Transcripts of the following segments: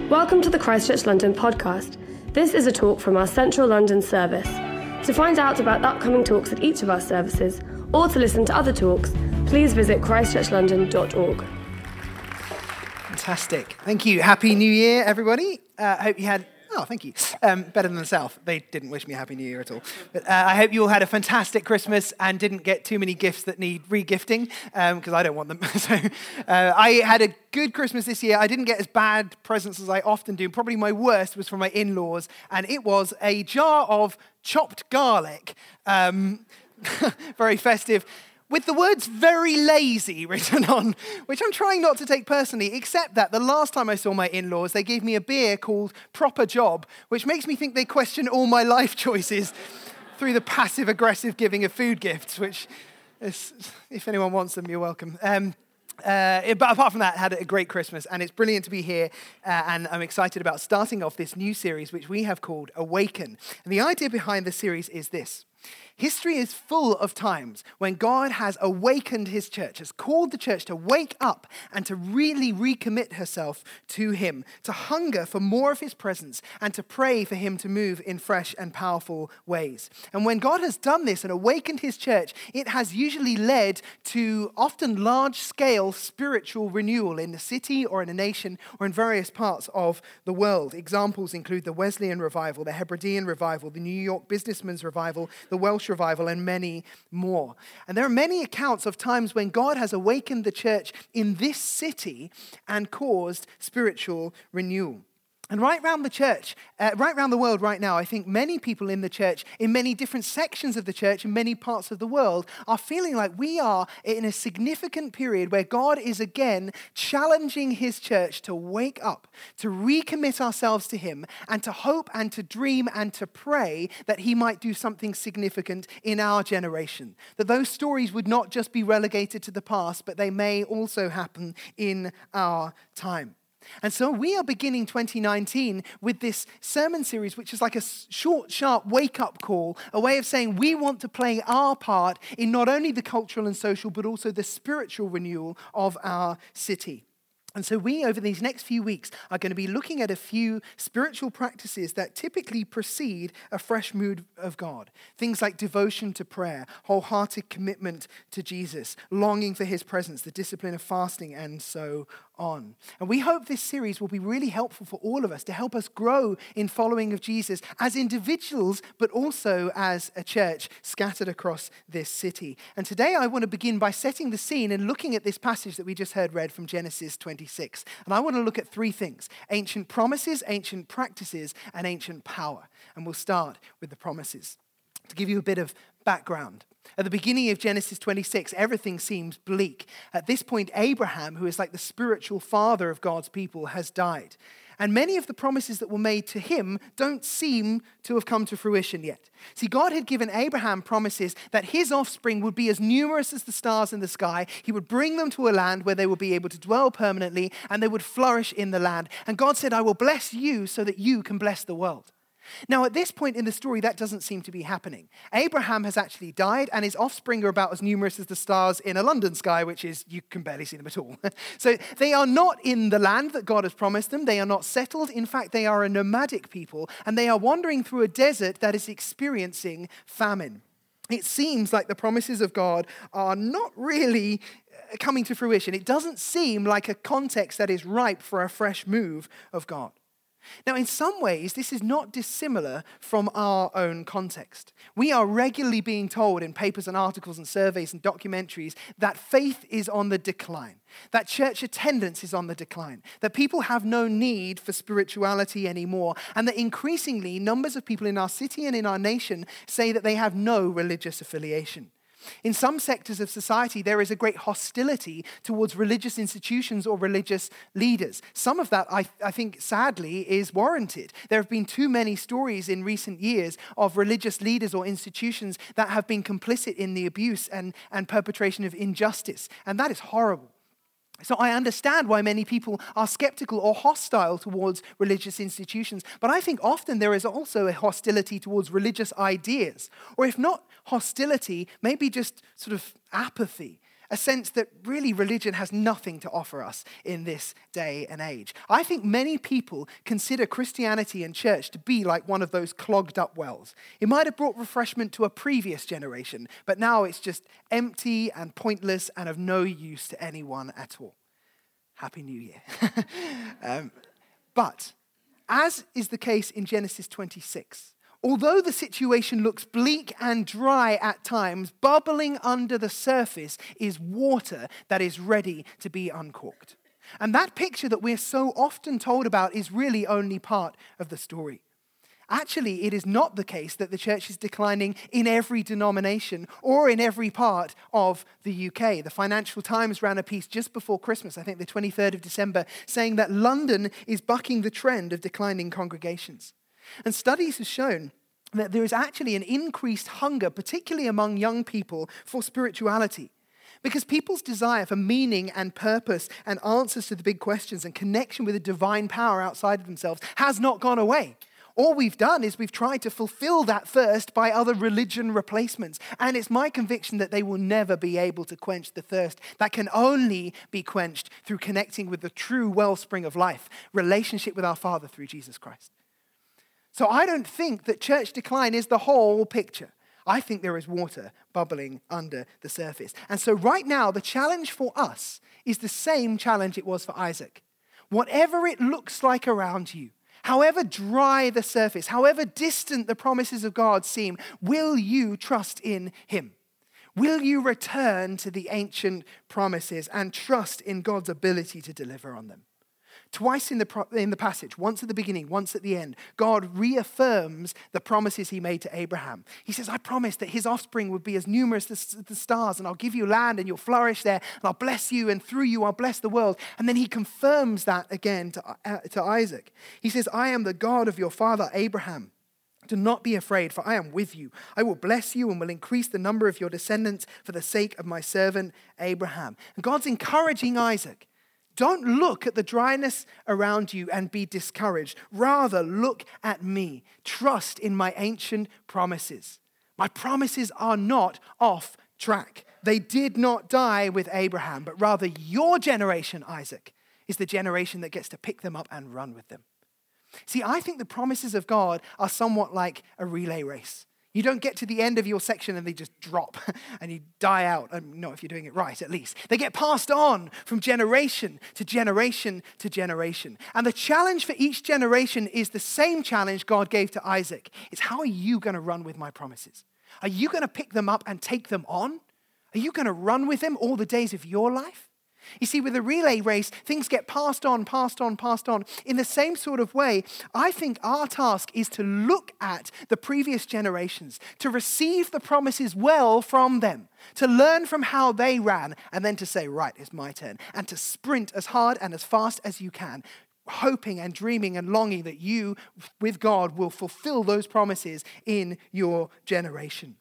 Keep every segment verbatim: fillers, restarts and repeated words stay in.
Welcome to the Christchurch London podcast. This is a talk from our Central London service. To find out about upcoming talks at each of our services, or to listen to other talks, please visit christchurch london dot org. Fantastic. Thank you. Happy New Year, everybody. I uh, hope you had... Oh, thank you. Um, better than the South. They didn't wish me a Happy New Year at all. But uh, I hope you all had a fantastic Christmas and didn't get too many gifts that need re-gifting, because um, I don't want them. so uh, I had a good Christmas this year. I didn't get as bad presents as I often do. Probably my worst was from my in-laws, and it was a jar of chopped garlic. Um, very festive. With the words very lazy written on, which I'm trying not to take personally, except that the last time I saw my in-laws, they gave me a beer called Proper Job, which makes me think they question all my life choices through the passive-aggressive giving of food gifts, which, is, if anyone wants them, you're welcome. Um, Uh, but apart from that, I had a great Christmas, and it's brilliant to be here, uh, and I'm excited about starting off this new series, which we have called Awaken. And the idea behind the series is this. History is full of times when God has awakened his church, has called the church to wake up and to really recommit herself to him, to hunger for more of his presence and to pray for him to move in fresh and powerful ways. And when God has done this and awakened his church, it has usually led to often large-scale spiritual renewal in a city or in a nation or in various parts of the world. Examples include the Wesleyan Revival, the Hebridean Revival, the New York Businessmen's Revival, the Welsh Revival, and many more. And there are many accounts of times when God has awakened the church in this city and caused spiritual renewal. And right around the church, uh, right around the world right now, I think many people in the church, in many different sections of the church, in many parts of the world, are feeling like we are in a significant period where God is again challenging his church to wake up, to recommit ourselves to him, and to hope and to dream and to pray that he might do something significant in our generation. That those stories would not just be relegated to the past, but they may also happen in our time. And so we are beginning twenty nineteen with this sermon series, which is like a short, sharp wake-up call, a way of saying we want to play our part in not only the cultural and social, but also the spiritual renewal of our city. And so we, over these next few weeks, are going to be looking at a few spiritual practices that typically precede a fresh mood of God. Things like devotion to prayer, wholehearted commitment to Jesus, longing for his presence, the discipline of fasting, and so on. And we hope this series will be really helpful for all of us to help us grow in following of Jesus as individuals, but also as a church scattered across this city. And today I want to begin by setting the scene and looking at this passage that we just heard read from Genesis twenty-six. And I want to look at three things: ancient promises, ancient practices, and ancient power. And we'll start with the promises. To give you a bit of background. At the beginning of Genesis twenty-six, everything seems bleak. At this point, Abraham, who is like the spiritual father of God's people, has died. And many of the promises that were made to him don't seem to have come to fruition yet. See, God had given Abraham promises that his offspring would be as numerous as the stars in the sky. He would bring them to a land where they would be able to dwell permanently and they would flourish in the land. And God said, I will bless you so that you can bless the world. Now, at this point in the story, that doesn't seem to be happening. Abraham has actually died, and his offspring are about as numerous as the stars in a London sky, which is, you can barely see them at all. So they are not in the land that God has promised them. They are not settled. In fact, they are a nomadic people, and they are wandering through a desert that is experiencing famine. It seems like the promises of God are not really coming to fruition. It doesn't seem like a context that is ripe for a fresh move of God. Now, in some ways, this is not dissimilar from our own context. We are regularly being told in papers and articles and surveys and documentaries that faith is on the decline, that church attendance is on the decline, that people have no need for spirituality anymore, and that increasingly numbers of people in our city and in our nation say that they have no religious affiliation. In some sectors of society, there is a great hostility towards religious institutions or religious leaders. Some of that, I, I think, sadly, is warranted. There have been too many stories in recent years of religious leaders or institutions that have been complicit in the abuse and, and perpetration of injustice, and that is horrible. So I understand why many people are skeptical or hostile towards religious institutions, but I think often there is also a hostility towards religious ideas, or if not hostility, maybe just sort of apathy. a sense that really religion has nothing to offer us in this day and age. I think many people consider Christianity and church to be like one of those clogged up wells. It might have brought refreshment to a previous generation, but now it's just empty and pointless and of no use to anyone at all. Happy New Year. um, but as is the case in Genesis twenty-six, although the situation looks bleak and dry at times, bubbling under the surface is water that is ready to be uncorked. And that picture that we're so often told about is really only part of the story. Actually, it is not the case that the church is declining in every denomination or in every part of the U K. The Financial Times ran a piece just before Christmas, I think the twenty-third of December, saying that London is bucking the trend of declining congregations. And studies have shown that there is actually an increased hunger, particularly among young people, for spirituality. Because people's desire for meaning and purpose and answers to the big questions and connection with a divine power outside of themselves has not gone away. All we've done is we've tried to fulfill that thirst by other religion replacements. And it's my conviction that they will never be able to quench the thirst that can only be quenched through connecting with the true wellspring of life, relationship with our Father through Jesus Christ. So I don't think that church decline is the whole picture. I think there is water bubbling under the surface. And so right now, the challenge for us is the same challenge it was for Isaac. Whatever it looks like around you, however dry the surface, however distant the promises of God seem, will you trust in him? Will you return to the ancient promises and trust in God's ability to deliver on them? Twice in the pro- in the passage, once at the beginning, once at the end, God reaffirms the promises he made to Abraham. He says, I promised that his offspring would be as numerous as the stars, and I'll give you land and you'll flourish there, and I'll bless you, and through you I'll bless the world. And then he confirms that again to, uh, to Isaac. He says, I am the God of your father Abraham. Do not be afraid, for I am with you. I will bless you and will increase the number of your descendants for the sake of my servant Abraham. And God's encouraging Isaac. Don't look at the dryness around you and be discouraged. Rather, look at me. Trust in my ancient promises. My promises are not off track. They did not die with Abraham, but rather your generation, Isaac, is the generation that gets to pick them up and run with them. See, I think the promises of God are somewhat like a relay race. You don't get to the end of your section and they just drop and you die out. Um, not if you're doing it right, at least. They get passed on from generation to generation to generation. And the challenge for each generation is the same challenge God gave to Isaac. It's how are you going to run with my promises? Are you going to pick them up and take them on? Are you going to run with them all the days of your life? You see, with a relay race, things get passed on, passed on, passed on. In the same sort of way, I think our task is to look at the previous generations, to receive the promises well from them, to learn from how they ran, and then to say, right, it's my turn, and to sprint as hard and as fast as you can, hoping and dreaming and longing that you, with God, will fulfill those promises in your generation.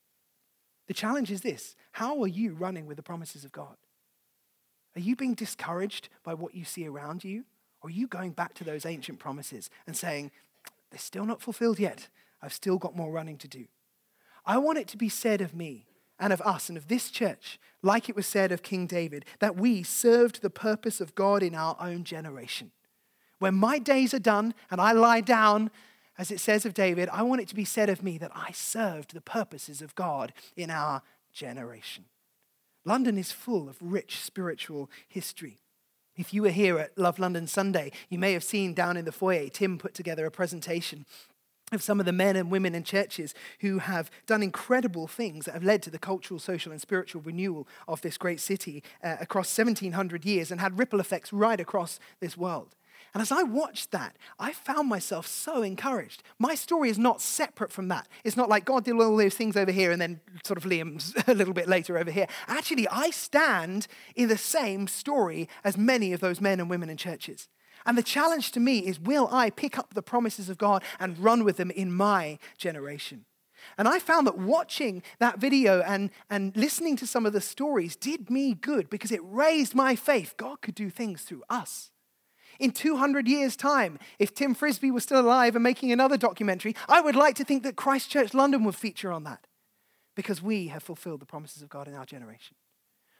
The challenge is this: how are you running with the promises of God? Are you being discouraged by what you see around you? Or are you going back to those ancient promises and saying, they're still not fulfilled yet. I've still got more running to do. I want it to be said of me and of us and of this church, like it was said of King David, that we served the purpose of God in our own generation. When my days are done and I lie down, as it says of David, I want it to be said of me that I served the purposes of God in our generation. London is full of rich spiritual history. If you were here at Love London Sunday, you may have seen down in the foyer, Tim put together a presentation of some of the men and women in churches who have done incredible things that have led to the cultural, social, and spiritual renewal of this great city uh, across seventeen hundred years and had ripple effects right across this world. And as I watched that, I found myself so encouraged. My story is not separate from that. It's not like God did all those things over here and then sort of Liam's a little bit later over here. Actually, I stand in the same story as many of those men and women in churches. And the challenge to me is, will I pick up the promises of God and run with them in my generation? And I found that watching that video and, and listening to some of the stories did me good because it raised my faith. God could do things through us. In two hundred years' time, if Tim Frisby was still alive and making another documentary, I would like to think that Christ Church London would feature on that because we have fulfilled the promises of God in our generation.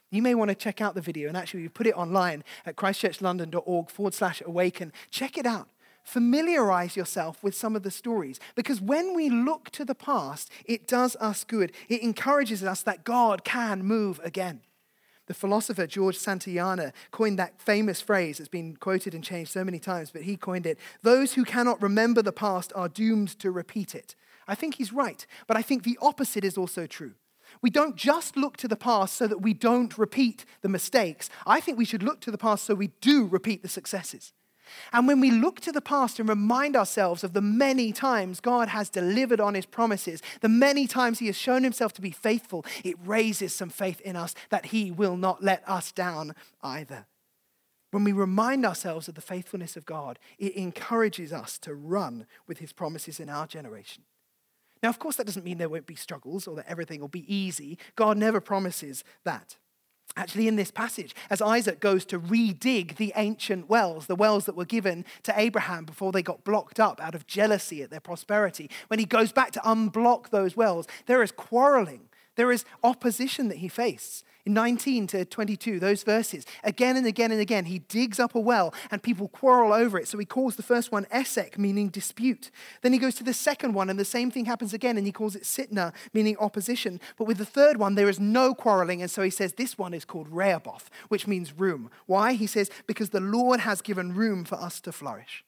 You may want to check out the video, and actually we put it online at christchurchlondon.org forward slash awaken. Check it out. Familiarize yourself with some of the stories, because when we look to the past, it does us good. It encourages us that God can move again. The philosopher George Santayana coined that famous phrase. It's been quoted and changed so many times, but he coined it. Those who cannot remember the past are doomed to repeat it. I think he's right, but I think the opposite is also true. We don't just look to the past so that we don't repeat the mistakes. I think we should look to the past so we do repeat the successes. And when we look to the past and remind ourselves of the many times God has delivered on his promises, the many times he has shown himself to be faithful, it raises some faith in us that he will not let us down either. When we remind ourselves of the faithfulness of God, it encourages us to run with his promises in our generation. Now, of course, that doesn't mean there won't be struggles or that everything will be easy. God never promises that. Actually, in this passage, as Isaac goes to redig the ancient wells, the wells that were given to Abraham before they got blocked up out of jealousy at their prosperity, when he goes back to unblock those wells, there is quarreling. There is opposition that he faces. In nineteen to twenty-two, those verses, again and again and again, he digs up a well and people quarrel over it. So he calls the first one Esek, meaning dispute. Then he goes to the second one and the same thing happens again and he calls it Sitna, meaning opposition. But with the third one, there is no quarreling. And so he says this one is called Rehoboth, which means room. Why? He says, because the Lord has given room for us to flourish.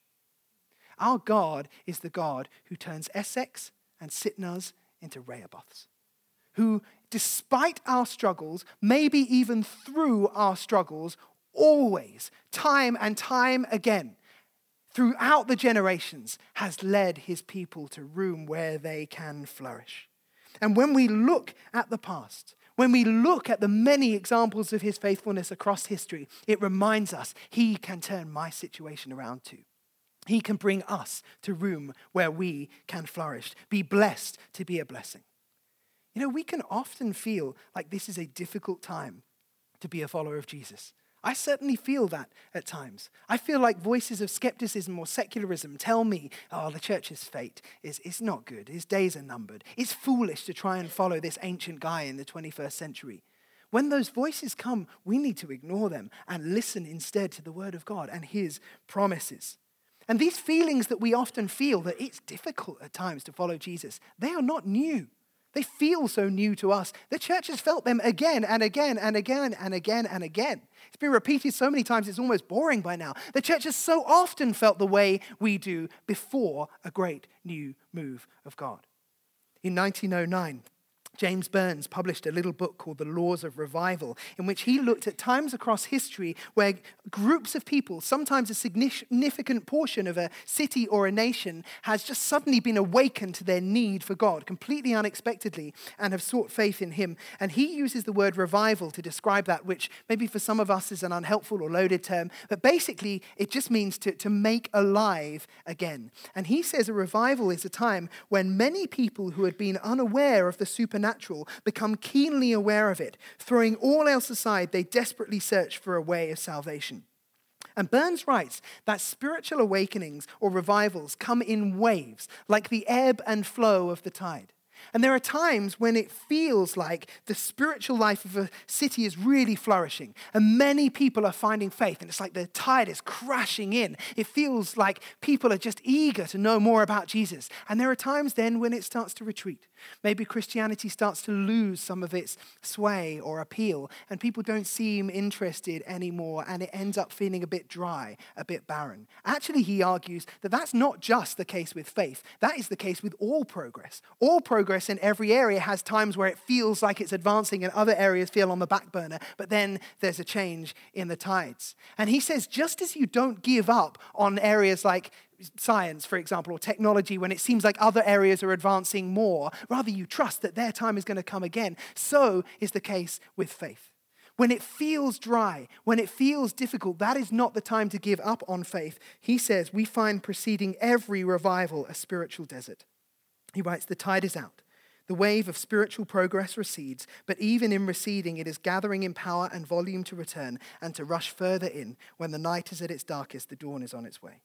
Our God is the God who turns Eseks and Sitnas into Rehoboths, who, despite our struggles, maybe even through our struggles, always, time and time again, throughout the generations, has led his people to room where they can flourish. And when we look at the past, when we look at the many examples of his faithfulness across history, it reminds us he can turn my situation around too. He can bring us to room where we can flourish, be blessed to be a blessing. You know, we can often feel like this is a difficult time to be a follower of Jesus. I certainly feel that at times. I feel like voices of skepticism or secularism tell me, oh, the church's fate is, is not good. His days are numbered. It's foolish to try and follow this ancient guy in the twenty-first century. When those voices come, we need to ignore them and listen instead to the word of God and his promises. And these feelings that we often feel that it's difficult at times to follow Jesus, they are not new. They feel so new to us. The church has felt them again and again and again and again and again. It's been repeated so many times it's almost boring by now. The church has so often felt the way we do before a great new move of God. In nineteen oh nine, James Burns published a little book called The Laws of Revival, in which he looked at times across history where groups of people, sometimes a significant portion of a city or a nation, has just suddenly been awakened to their need for God, completely unexpectedly, and have sought faith in him. And he uses the word revival to describe that, which maybe for some of us is an unhelpful or loaded term, but basically it just means to, to make alive again. And he says a revival is a time when many people who had been unaware of the supernatural Natural, become keenly aware of it. Throwing all else aside, they desperately search for a way of salvation. And Burns writes that spiritual awakenings or revivals come in waves, like the ebb and flow of the tide. And there are times when it feels like the spiritual life of a city is really flourishing and many people are finding faith and it's like the tide is crashing in. It feels like people are just eager to know more about Jesus. And there are times then when it starts to retreat. Maybe Christianity starts to lose some of its sway or appeal and people don't seem interested anymore and it ends up feeling a bit dry, a bit barren. Actually, he argues that that's not just the case with faith. That is the case with all progress. All progress in every area has times where it feels like it's advancing and other areas feel on the back burner, but then there's a change in the tides. And he says, just as you don't give up on areas like science, for example, or technology when it seems like other areas are advancing more, rather you trust that their time is going to come again, so is the case with faith. When it feels dry, when it feels difficult, that is not the time to give up on faith. He says, we find preceding every revival a spiritual desert. He writes, the tide is out. The wave of spiritual progress recedes, but even in receding, it is gathering in power and volume to return and to rush further in. When the night is at its darkest, the dawn is on its way.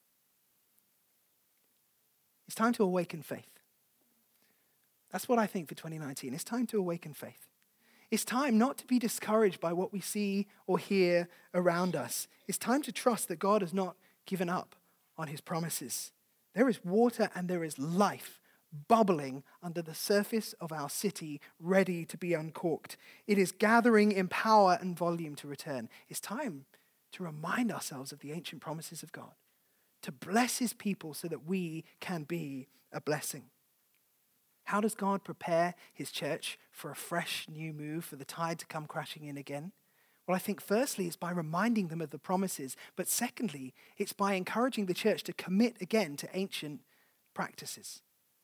It's time to awaken faith. That's what I think for twenty nineteen. It's time to awaken faith. It's time not to be discouraged by what we see or hear around us. It's time to trust that God has not given up on his promises. There is water and there is life bubbling under the surface of our city, ready to be uncorked. It is gathering in power and volume to return. It's time to remind ourselves of the ancient promises of God, to bless his people so that we can be a blessing. How does God prepare his church for a fresh new move, for the tide to come crashing in again? Well, I think firstly, it's by reminding them of the promises. But secondly, it's by encouraging the church to commit again to ancient practices.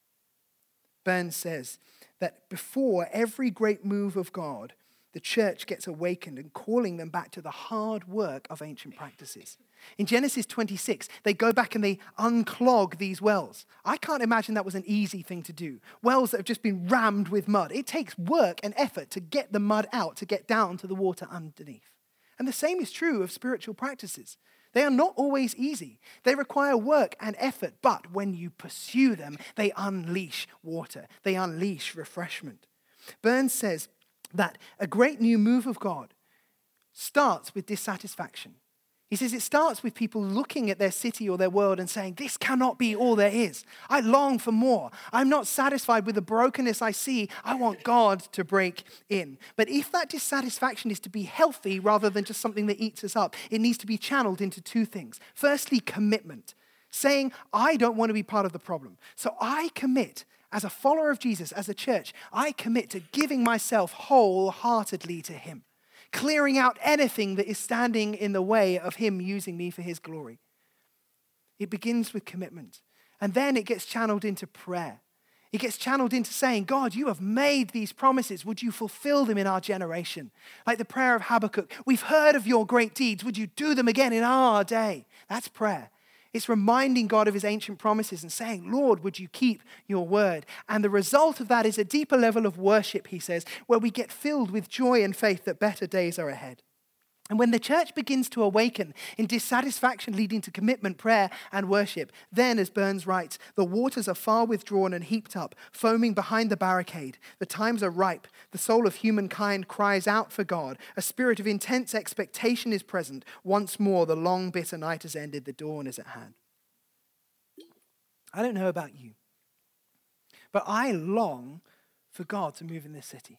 Burns says that before every great move of God, the church gets awakened and calling them back to the hard work of ancient practices. In Genesis twenty-six, they go back and they unclog these wells. I can't imagine that was an easy thing to do. Wells that have just been rammed with mud. It takes work and effort to get the mud out, to get down to the water underneath. And the same is true of spiritual practices. They are not always easy. They require work and effort, but when you pursue them, they unleash water. They unleash refreshment. Burns says that a great new move of God starts with dissatisfaction. He says it starts with people looking at their city or their world and saying, this cannot be all there is. I long for more. I'm not satisfied with the brokenness I see. I want God to break in. But if that dissatisfaction is to be healthy rather than just something that eats us up, it needs to be channeled into two things. Firstly, commitment. Saying, I don't want to be part of the problem. So I commit as a follower of Jesus, as a church, I commit to giving myself wholeheartedly to him. Clearing out anything that is standing in the way of him using me for his glory. It begins with commitment. And then it gets channeled into prayer. It gets channeled into saying, God, you have made these promises. Would you fulfill them in our generation? Like the prayer of Habakkuk. We've heard of your great deeds. Would you do them again in our day? That's prayer. It's reminding God of his ancient promises and saying, Lord, would you keep your word? And the result of that is a deeper level of worship, he says, where we get filled with joy and faith that better days are ahead. And when the church begins to awaken in dissatisfaction leading to commitment, prayer, and worship, then, as Burns writes, the waters are far withdrawn and heaped up, foaming behind the barricade. The times are ripe. The soul of humankind cries out for God. A spirit of intense expectation is present. Once more, the long, bitter night has ended. The dawn is at hand. I don't know about you, but I long for God to move in this city.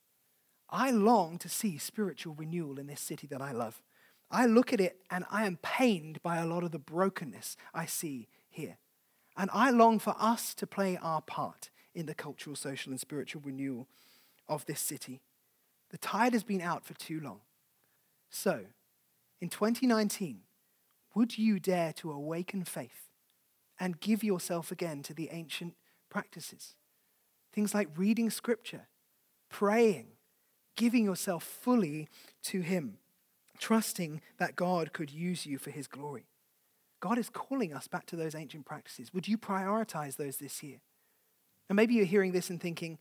I long to see spiritual renewal in this city that I love. I look at it and I am pained by a lot of the brokenness I see here. And I long for us to play our part in the cultural, social, and spiritual renewal of this city. The tide has been out for too long. So, in twenty nineteen, would you dare to awaken faith and give yourself again to the ancient practices? Things like reading scripture, praying, giving yourself fully to him, trusting that God could use you for his glory. God is calling us back to those ancient practices. Would you prioritize those this year? And maybe you're hearing this and thinking,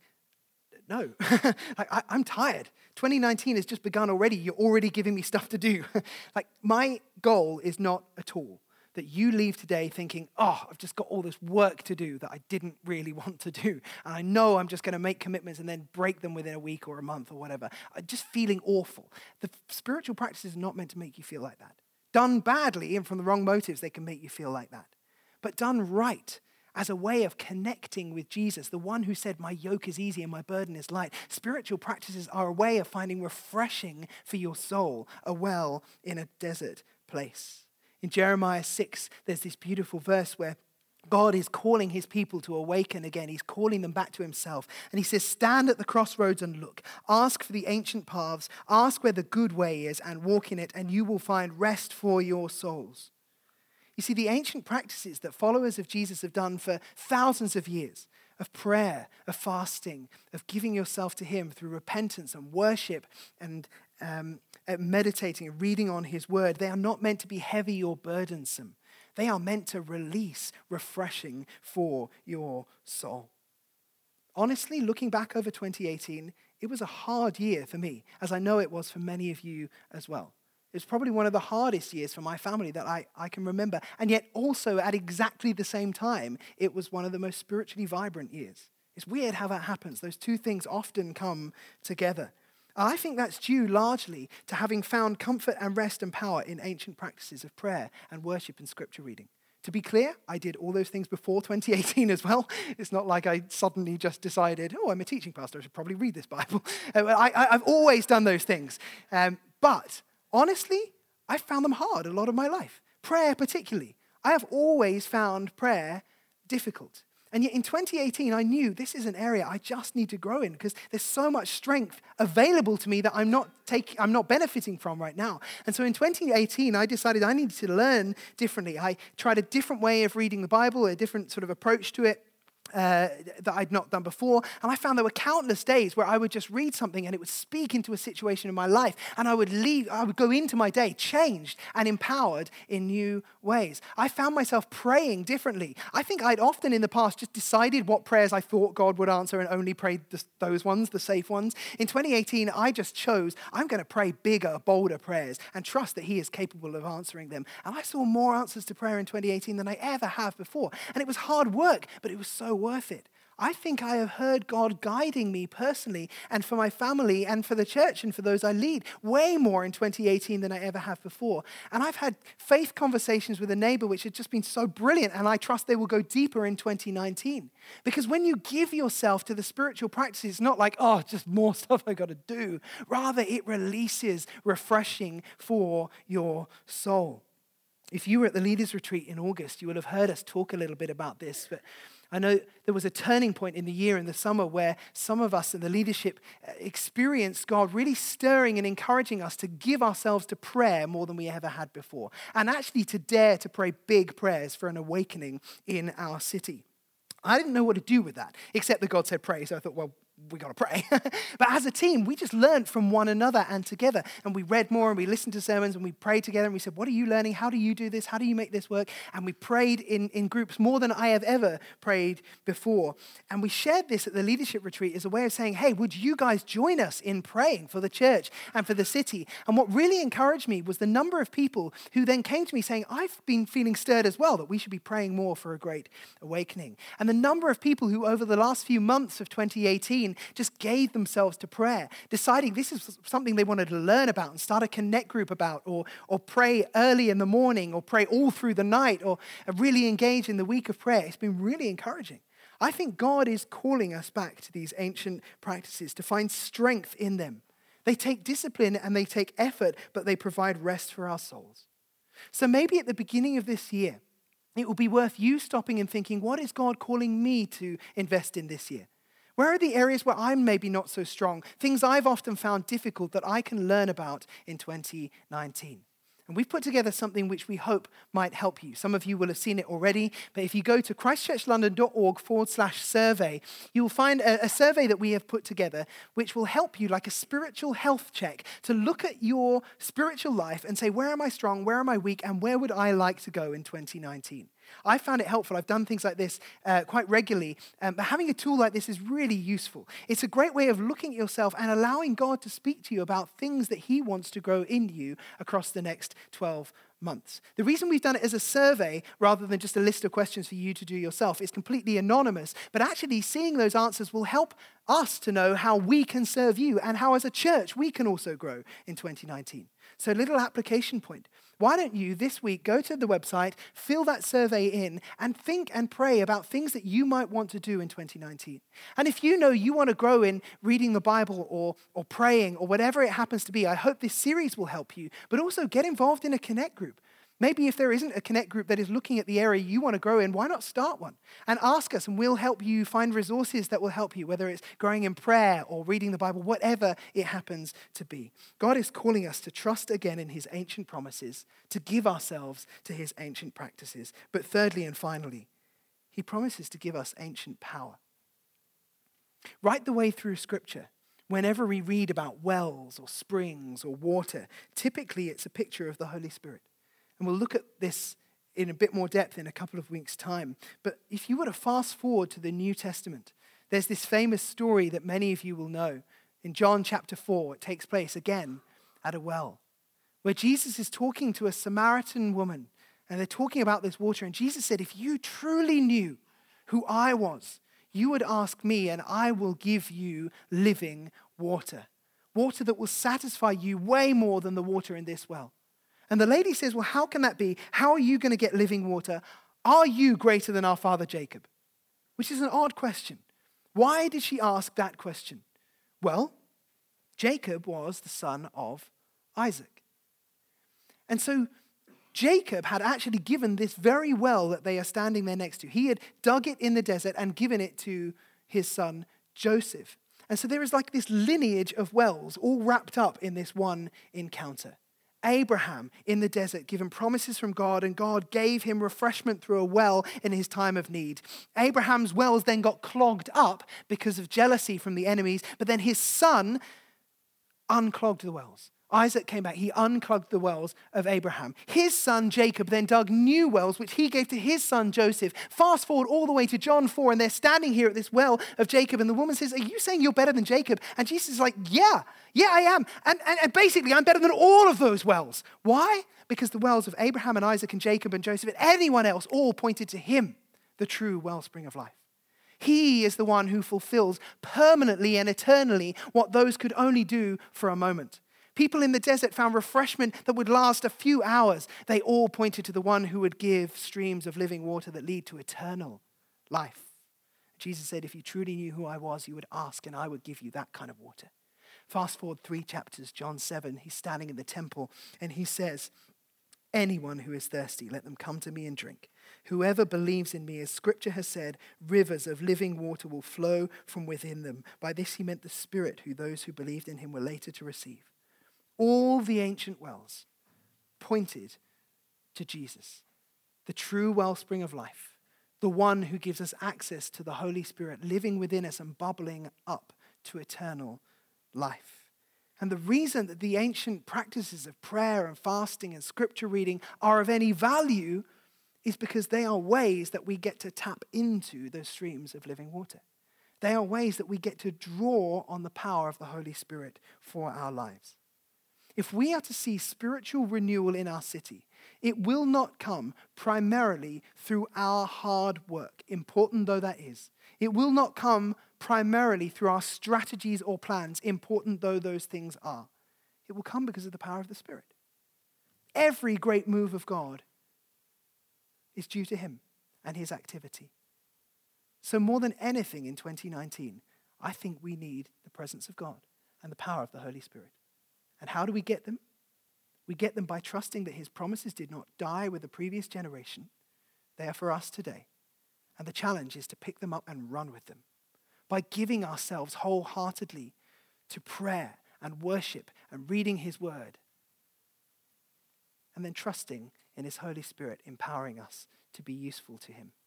no, like, I, I'm tired. twenty nineteen has just begun already. You're already giving me stuff to do. Like, my goal is not at all that you leave today thinking, oh, I've just got all this work to do that I didn't really want to do. And I know I'm just going to make commitments and then break them within a week or a month or whatever. I'm just feeling awful. The spiritual practices are not meant to make you feel like that. Done badly and from the wrong motives, they can make you feel like that. But done right, as a way of connecting with Jesus, the one who said, my yoke is easy and my burden is light. Spiritual practices are a way of finding refreshing for your soul, a well in a desert place. In Jeremiah six, there's this beautiful verse where God is calling his people to awaken again. He's calling them back to himself. And he says, stand at the crossroads and look. Ask for the ancient paths. Ask where the good way is and walk in it, and you will find rest for your souls. You see, the ancient practices that followers of Jesus have done for thousands of years, of prayer, of fasting, of giving yourself to him through repentance and worship and um, meditating and reading on his word, they are not meant to be heavy or burdensome. They are meant to release refreshing for your soul. Honestly, looking back over twenty eighteen, it was a hard year for me, as I know it was for many of you as well. It was probably one of the hardest years for my family that I, I can remember. And yet also at exactly the same time, it was one of the most spiritually vibrant years. It's weird how that happens. Those two things often come together. I think that's due largely to having found comfort and rest and power in ancient practices of prayer and worship and scripture reading. To be clear, I did all those things before twenty eighteen as well. It's not like I suddenly just decided, oh, I'm a teaching pastor, I should probably read this Bible. I, I, I've always done those things. Um, but honestly, I found them hard a lot of my life. Prayer particularly. I have always found prayer difficult. And yet in twenty eighteen, I knew this is an area I just need to grow in because there's so much strength available to me that I'm not taking, I'm not benefiting from right now. And so in twenty eighteen, I decided I needed to learn differently. I tried a different way of reading the Bible, a different sort of approach to it. Uh, that I'd not done before. And I found there were countless days where I would just read something and it would speak into a situation in my life. And I would leave, I would go into my day changed and empowered in new ways. I found myself praying differently. I think I'd often in the past just decided what prayers I thought God would answer and only prayed the, those ones, the safe ones. In twenty eighteen, I just chose, I'm going to pray bigger, bolder prayers and trust that he is capable of answering them. And I saw more answers to prayer in twenty eighteen than I ever have before. And it was hard work, but it was so worth it. I think I have heard God guiding me personally and for my family and for the church and for those I lead way more in twenty eighteen than I ever have before. And I've had faith conversations with a neighbor which have just been so brilliant, and I trust they will go deeper in twenty nineteen. Because when you give yourself to the spiritual practices, it's not like, oh, just more stuff I got to do. Rather, it releases refreshing for your soul. If you were at the Leaders Retreat in August, you will have heard us talk a little bit about this, but I know there was a turning point in the year, in the summer, where some of us in the leadership experienced God really stirring and encouraging us to give ourselves to prayer more than we ever had before, and actually to dare to pray big prayers for an awakening in our city. I didn't know what to do with that, except that God said pray, so I thought, well, we got to pray. But as a team, we just learned from one another and together. And we read more and we listened to sermons and we prayed together and we said, what are you learning? How do you do this? How do you make this work? And we prayed in, in groups more than I have ever prayed before. And we shared this at the leadership retreat as a way of saying, hey, would you guys join us in praying for the church and for the city? And what really encouraged me was the number of people who then came to me saying, I've been feeling stirred as well, that we should be praying more for a great awakening. And the number of people who over the last few months of twenty eighteen just gave themselves to prayer, deciding this is something they wanted to learn about and start a connect group about, or, or pray early in the morning, or pray all through the night, or really engage in the week of prayer. It's been really encouraging. I think God is calling us back to these ancient practices to find strength in them. They take discipline and they take effort, but they provide rest for our souls. So maybe at the beginning of this year, it will be worth you stopping and thinking, what is God calling me to invest in this year? Where are the areas where I'm maybe not so strong? Things I've often found difficult that I can learn about in twenty nineteen. And we've put together something which we hope might help you. Some of you will have seen it already, but if you go to christchurchlondon.org forward slash survey, you will find a, a survey that we have put together which will help you, like a spiritual health check, to look at your spiritual life and say, where am I strong, where am I weak, and where would I like to go in twenty nineteen? I found it helpful. I've done things like this uh, quite regularly, um, but having a tool like this is really useful. It's a great way of looking at yourself and allowing God to speak to you about things that he wants to grow in you across the next twelve months. The reason we've done it as a survey rather than just a list of questions for you to do yourself is completely anonymous, but actually seeing those answers will help us to know how we can serve you and how as a church we can also grow in twenty nineteen. So little application point. Why don't you this week go to the website, fill that survey in, and think and pray about things that you might want to do in twenty nineteen. And if you know you want to grow in reading the Bible or, or praying or whatever it happens to be, I hope this series will help you. But also get involved in a connect group. Maybe if there isn't a connect group that is looking at the area you want to grow in, why not start one? And ask us and we'll help you find resources that will help you, whether it's growing in prayer or reading the Bible, whatever it happens to be. God is calling us to trust again in his ancient promises, to give ourselves to his ancient practices. But thirdly and finally, he promises to give us ancient power. Right the way through Scripture, whenever we read about wells or springs or water, typically it's a picture of the Holy Spirit. And we'll look at this in a bit more depth in a couple of weeks' time. But if you were to fast forward to the New Testament, there's this famous story that many of you will know. In John chapter four, it takes place again at a well, where Jesus is talking to a Samaritan woman, and they're talking about this water. And Jesus said, if you truly knew who I was, you would ask me, and I will give you living water. water that will satisfy you way more than the water in this well. And the lady says, well, how can that be? How are you going to get living water? Are you greater than our father Jacob? Which is an odd question. Why did she ask that question? Well, Jacob was the son of Isaac. And so Jacob had actually given this very well that they are standing there next to. He had dug it in the desert and given it to his son Joseph. And so there is like this lineage of wells all wrapped up in this one encounter. Abraham in the desert, given promises from God, and God gave him refreshment through a well in his time of need. Abraham's wells then got clogged up because of jealousy from the enemies, but then his son unclogged the wells. Isaac came back, he unclogged the wells of Abraham. His son Jacob then dug new wells, which he gave to his son Joseph. Fast forward all the way to John four, and they're standing here at this well of Jacob, and the woman says, are you saying you're better than Jacob? And Jesus is like, yeah, yeah, I am. And, and, and basically, I'm better than all of those wells. Why? Because the wells of Abraham and Isaac and Jacob and Joseph and anyone else all pointed to him, the true wellspring of life. He is the one who fulfills permanently and eternally what those could only do for a moment. People in the desert found refreshment that would last a few hours. They all pointed to the one who would give streams of living water that lead to eternal life. Jesus said, if you truly knew who I was, you would ask, and I would give you that kind of water. Fast forward three chapters, John seven, he's standing in the temple, and he says, anyone who is thirsty, let them come to me and drink. Whoever believes in me, as Scripture has said, rivers of living water will flow from within them. By this he meant the Spirit, who those who believed in him were later to receive. All the ancient wells pointed to Jesus, the true wellspring of life, the one who gives us access to the Holy Spirit living within us and bubbling up to eternal life. And the reason that the ancient practices of prayer and fasting and scripture reading are of any value is because they are ways that we get to tap into those streams of living water. They are ways that we get to draw on the power of the Holy Spirit for our lives. If we are to see spiritual renewal in our city, it will not come primarily through our hard work, important though that is. It will not come primarily through our strategies or plans, important though those things are. It will come because of the power of the Spirit. Every great move of God is due to him and his activity. So more than anything in twenty nineteen, I think we need the presence of God and the power of the Holy Spirit. And how do we get them? We get them by trusting that his promises did not die with the previous generation. They are for us today. And the challenge is to pick them up and run with them by giving ourselves wholeheartedly to prayer and worship and reading his word. And then trusting in his Holy Spirit, empowering us to be useful to him.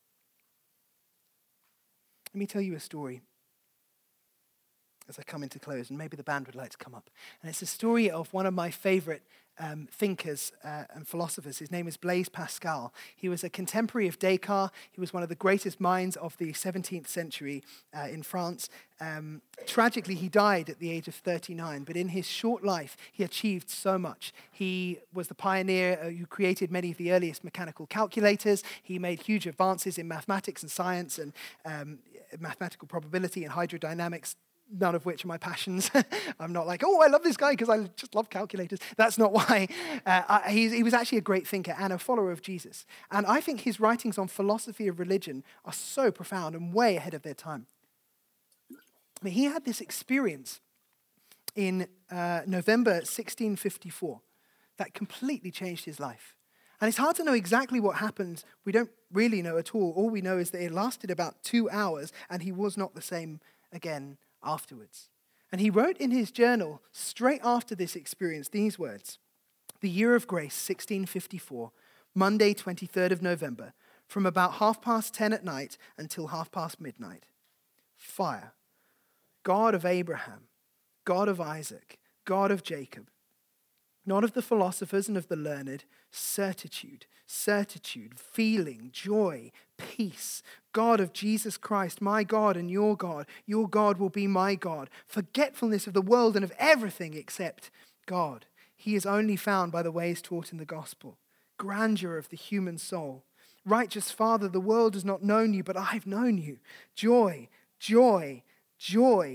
Let me tell you a story as I come into close, and maybe the band would like to come up. And it's a story of one of my favorite um, thinkers uh, and philosophers. His name is Blaise Pascal. He was a contemporary of Descartes. He was one of the greatest minds of the seventeenth century uh, in France. Um, tragically, he died at the age of thirty-nine, but in his short life, he achieved so much. He was the pioneer uh, who created many of the earliest mechanical calculators. He made huge advances in mathematics and science and um, mathematical probability and hydrodynamics, none of which are my passions. I'm not like, oh, I love this guy because I just love calculators. That's not why. Uh, I, he, he was actually a great thinker and a follower of Jesus. And I think his writings on philosophy of religion are so profound and way ahead of their time. I mean, he had this experience in uh, November sixteen fifty-four that completely changed his life. And it's hard to know exactly what happened. We don't really know at all. All we know is that it lasted about two hours and he was not the same again afterwards. And he wrote in his journal straight after this experience these words: the year of grace, sixteen fifty-four, Monday, twenty-third of November, from about half past ten at night until half past midnight. Fire. God of Abraham, God of Isaac, God of Jacob, not of the philosophers and of the learned, certitude, certitude, feeling, joy, peace. God of Jesus Christ, my God and your God, your God will be my God. Forgetfulness of the world and of everything except God. He is only found by the ways taught in the gospel. Grandeur of the human soul. Righteous Father, the world has not known you, but I've known you. Joy, joy, joy,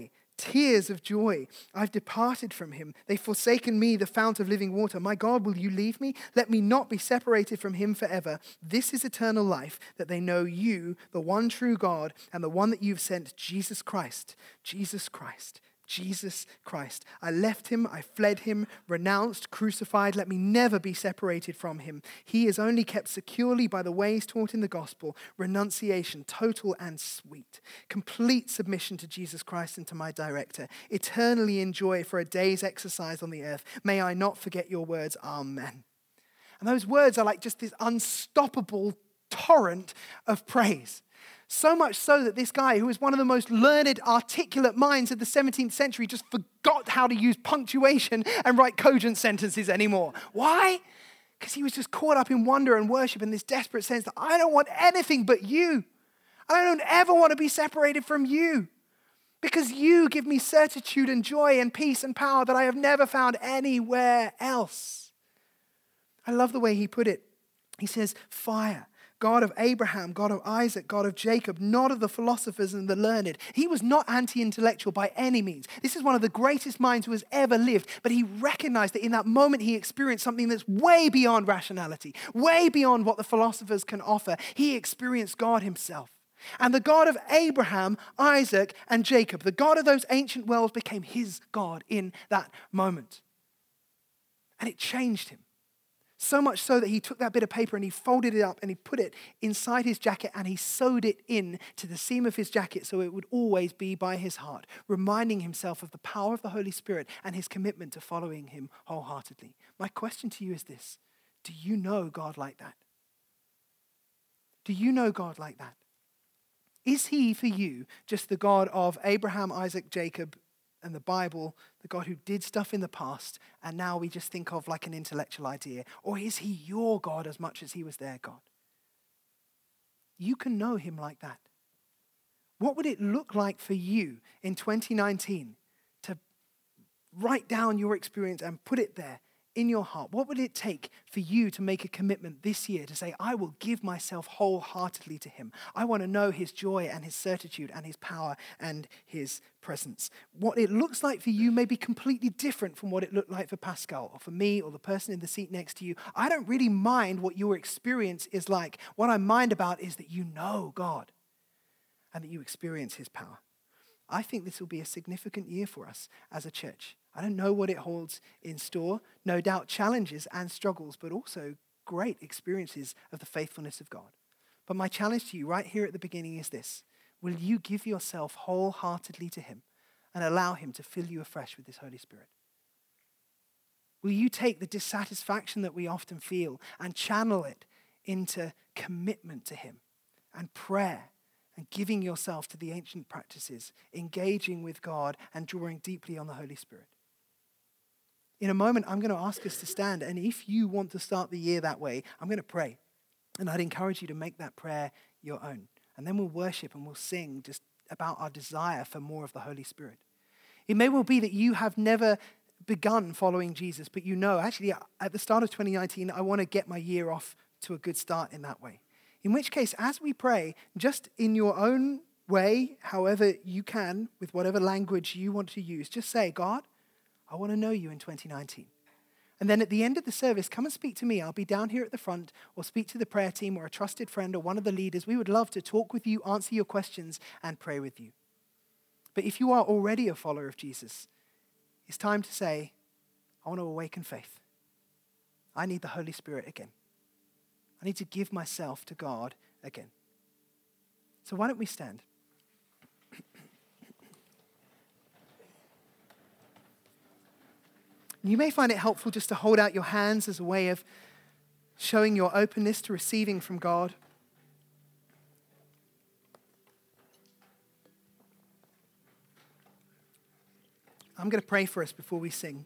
tears of joy. I've departed from him. They've forsaken me, the fount of living water. My God, will you leave me? Let me not be separated from him forever. This is eternal life, that they know you, the one true God, and the one that you've sent, Jesus Christ. Jesus Christ. Jesus Christ. I left him, I fled him, renounced, crucified. Let me never be separated from him. He is only kept securely by the ways taught in the gospel, renunciation, total and sweet. Complete submission to Jesus Christ and to my director. Eternally enjoy for a day's exercise on the earth. May I not forget your words. Amen. And those words are like just this unstoppable torrent of praise. So much so that this guy, who was one of the most learned, articulate minds of the seventeenth century, just forgot how to use punctuation and write cogent sentences anymore. Why? Because he was just caught up in wonder and worship in this desperate sense that I don't want anything but you. I don't ever want to be separated from you. Because you give me certitude and joy and peace and power that I have never found anywhere else. I love the way he put it. He says, fire. God of Abraham, God of Isaac, God of Jacob, not of the philosophers and the learned. He was not anti-intellectual by any means. This is one of the greatest minds who has ever lived, but he recognized that in that moment he experienced something that's way beyond rationality, way beyond what the philosophers can offer. He experienced God himself. And the God of Abraham, Isaac, and Jacob, the God of those ancient worlds, became his God in that moment. And it changed him. So much so that he took that bit of paper and he folded it up and he put it inside his jacket and he sewed it in to the seam of his jacket so it would always be by his heart, reminding himself of the power of the Holy Spirit and his commitment to following him wholeheartedly. My question to you is this: do you know God like that? Do you know God like that? Is he for you just the God of Abraham, Isaac, Jacob, and the Bible, the God who did stuff in the past, and now we just think of like an intellectual idea? Or is he your God as much as he was their God? You can know him like that. What would it look like for you in twenty nineteen to write down your experience and put it there in your heart? What would it take for you to make a commitment this year to say, I will give myself wholeheartedly to him. I want to know his joy and his certitude and his power and his presence. What it looks like for you may be completely different from what it looked like for Pascal or for me or the person in the seat next to you. I don't really mind what your experience is like. What I mind about is that you know God and that you experience his power. I think this will be a significant year for us as a church. I don't know what it holds in store. No doubt challenges and struggles, but also great experiences of the faithfulness of God. But my challenge to you right here at the beginning is this: will you give yourself wholeheartedly to him and allow him to fill you afresh with his Holy Spirit? Will you take the dissatisfaction that we often feel and channel it into commitment to him and prayer and giving yourself to the ancient practices, engaging with God and drawing deeply on the Holy Spirit? In a moment, I'm going to ask us to stand, and if you want to start the year that way, I'm going to pray. And I'd encourage you to make that prayer your own. And then we'll worship and we'll sing just about our desire for more of the Holy Spirit. It may well be that you have never begun following Jesus, but you know, actually, at the start of twenty nineteen, I want to get my year off to a good start in that way. In which case, as we pray, just in your own way, however you can, with whatever language you want to use, just say, God, I want to know you in twenty nineteen. And then at the end of the service, come and speak to me. I'll be down here at the front, or speak to the prayer team or a trusted friend or one of the leaders. We would love to talk with you, answer your questions, and pray with you. But if you are already a follower of Jesus, it's time to say, I want to awaken faith. I need the Holy Spirit again. I need to give myself to God again. So why don't we stand? You may find it helpful just to hold out your hands as a way of showing your openness to receiving from God. I'm going to pray for us before we sing.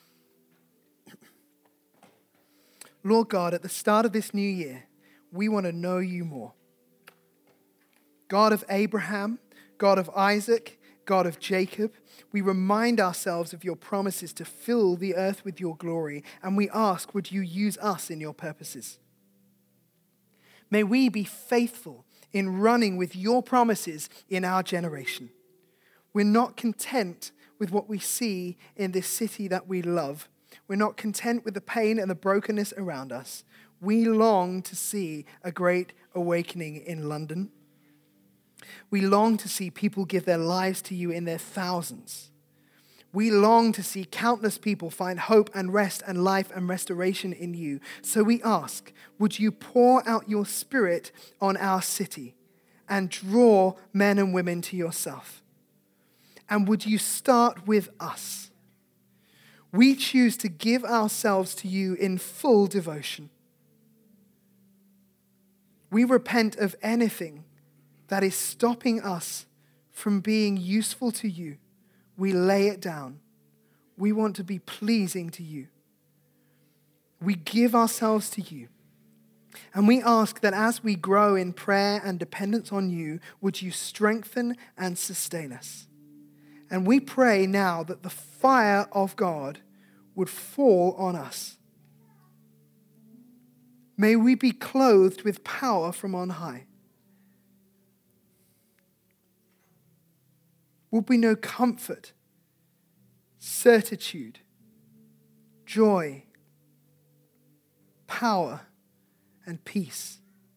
Lord God, at the start of this new year, we want to know you more. God of Abraham, God of Isaac, God of Jacob, we remind ourselves of your promises to fill the earth with your glory, and we ask, would you use us in your purposes? May we be faithful in running with your promises in our generation. We're not content with what we see in this city that we love. We're not content with the pain and the brokenness around us. We long to see a great awakening in London. We long to see people give their lives to you in their thousands. We long to see countless people find hope and rest and life and restoration in you. So we ask, would you pour out your Spirit on our city and draw men and women to yourself? And would you start with us? We choose to give ourselves to you in full devotion. We repent of anything that is stopping us from being useful to you. We lay it down. We want to be pleasing to you. We give ourselves to you. And we ask that as we grow in prayer and dependence on you, would you strengthen and sustain us? And we pray now that the fire of God would fall on us. May we be clothed with power from on high. Would we know comfort, certitude, joy, power, and peace?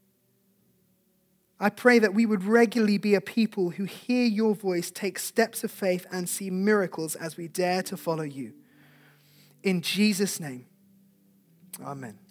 I pray that we would regularly be a people who hear your voice, take steps of faith, and see miracles as we dare to follow you. In Jesus' name, amen.